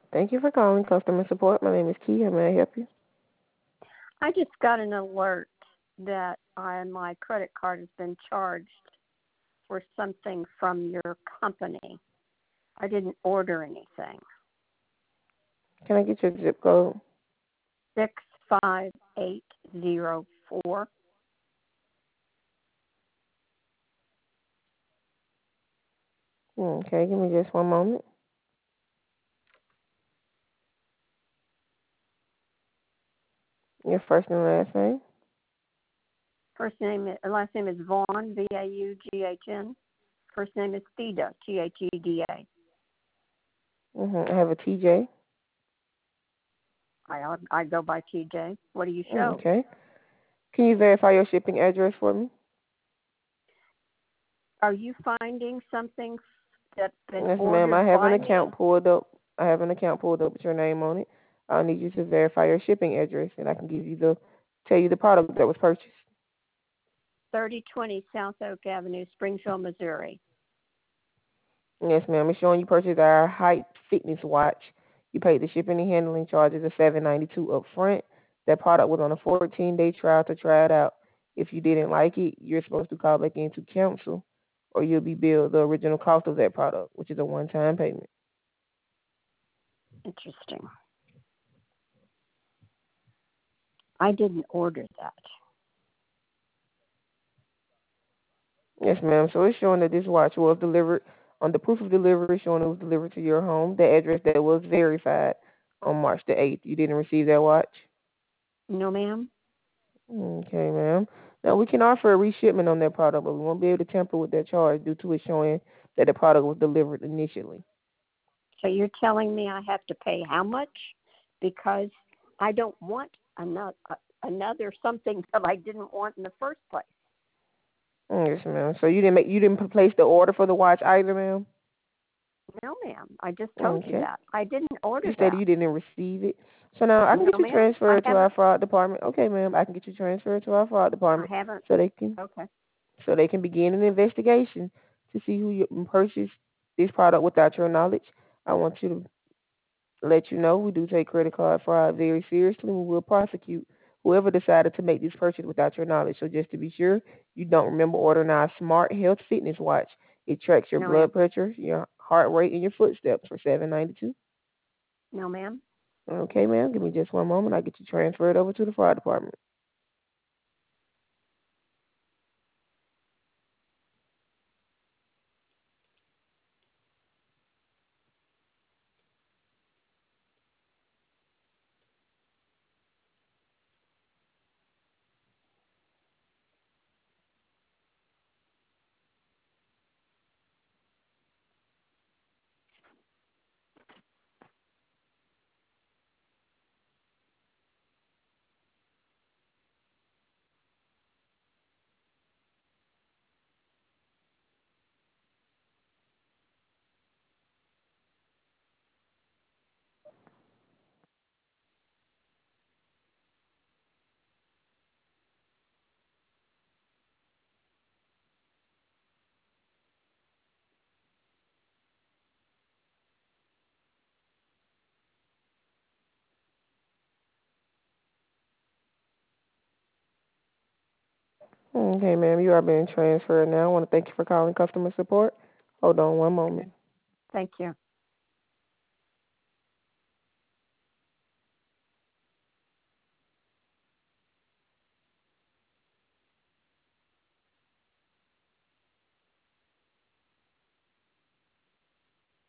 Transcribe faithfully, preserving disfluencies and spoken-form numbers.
Thank you for calling customer support. My name is Key. How may I help you? I just got an alert that I, my credit card has been charged for something from your company. I didn't order anything. Can I get your zip code? Six five eight zero four. Okay, give me just one moment. Your first and last name? First name, last name is Vaughn, V A U G H N. First name is Theda, T H E D A. Mm-hmm. I have a T J. I I go by T J. What do you show? Okay. Can you verify your shipping address for me? Are you finding something that's been Yes, ma'am. I ordered have an by me? account pulled up. I have an account pulled up with your name on it. I'll need you to verify your shipping address, and I can give you the tell you the product that was purchased. thirty twenty South Oak Avenue, Springfield, Missouri. Yes, ma'am. It's showing you purchased our Hype Fitness watch. You paid the shipping and handling charges of seven ninety two up front. That product was on a fourteen day trial to try it out. If you didn't like it, you're supposed to call back in to cancel, or you'll be billed the original cost of that product, which is a one time payment. Interesting. I didn't order that. Yes, ma'am. So it's showing that this watch was delivered on the proof of delivery, showing it was delivered to your home, the address that was verified on March the eighth. You didn't receive that watch? No, ma'am. Okay, ma'am. Now we can offer a reshipment on that product, but we won't be able to tamper with that charge due to it showing that the product was delivered initially. So you're telling me I have to pay how much? Because I don't want another another something that I didn't want in the first place. Yes, ma'am. So you didn't make you didn't place the order for the watch either, ma'am? No, ma'am. I just told you Okay. that. I didn't order You stated that. you didn't receive it. So now I can No, get you ma'am. I transferred to our haven't. fraud department. Okay, ma'am. I can get you transferred to our fraud I department haven't. so they can Okay. so they can begin an investigation to see who you purchased this product without your knowledge. I want you to let you know we do take credit card fraud very seriously. We will prosecute whoever decided to make this purchase without your knowledge. So just to be sure, you don't remember ordering our Smart Health Fitness watch. It tracks your No, ma'am. blood pressure, your heart rate, and your footsteps for seven ninety two. No, ma'am. Okay, ma'am. Give me just one moment. I'll get you transferred over to the fraud department. Okay, ma'am. You are being transferred now. I want to thank you for calling customer support. Hold on one moment. Thank you.